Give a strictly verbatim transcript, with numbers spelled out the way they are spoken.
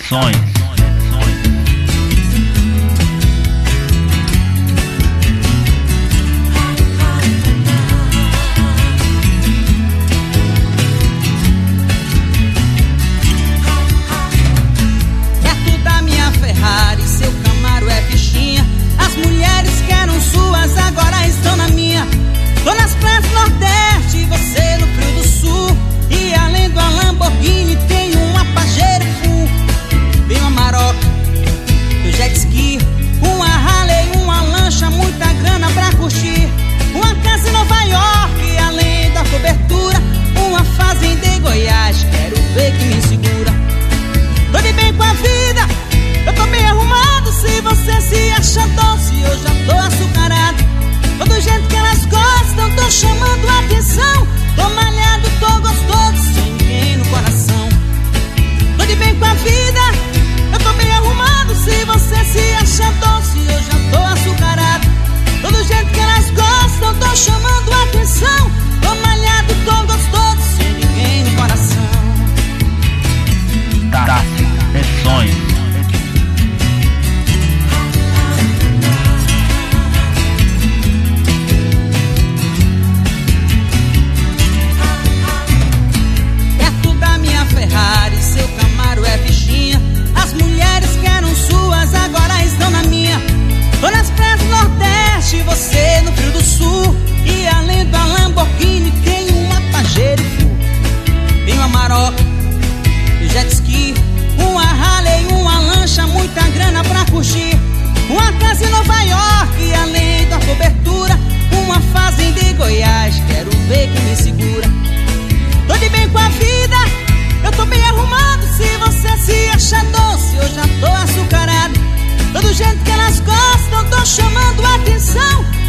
Edições. Perto da minha Ferrari, seu Camaro é fichinha. As mulheres que eram suas agora estão na minha. Tô nas praias do Nordeste, você no Frio do Sul. E além do Lamborghini tem uma Pajero Full. Tem uma Maroc, do jet ski, uma Harley, uma lancha, muita grana pra curtir. Uma casa em Nova York, e além da cobertura, uma fazenda em Goiás, quero ver que me segura. Tô de bem com a vida, eu tô bem arrumado. Se você se acha doce, eu já tô açucarado. Tô do jeito que elas gostam, tô chamando a atenção. Tô malhado, tô gostoso, sem ninguém no coração. Tô de bem com a vida, eu tô bem arrumado. Se você se acha doce, eu já tô açucarado. Tô do jeito que elas gostam, tô chamando a atenção. Tô malhado, tô gostoso, sem ninguém no coração. Tá, Edições. Ferrari, seu Camaro é fichinha. As mulheres que eram suas agora estão na minha. Tô nas praias do Nordeste, você no Frio do Sul. E além da Lamborghini tem uma Pajero Full. Tem uma Maroc, do jet ski, uma Harley, uma lancha, muita grana pra curtir. Uma casa em Nova York, e além da cobertura, uma fazenda em Goiás, quero ver quem me segura. Tô de bem com a vida, eu tô bem arrumado. Se você se acha doce, eu já tô açucarado. Tô do jeito que elas gostam, tô chamando a atenção.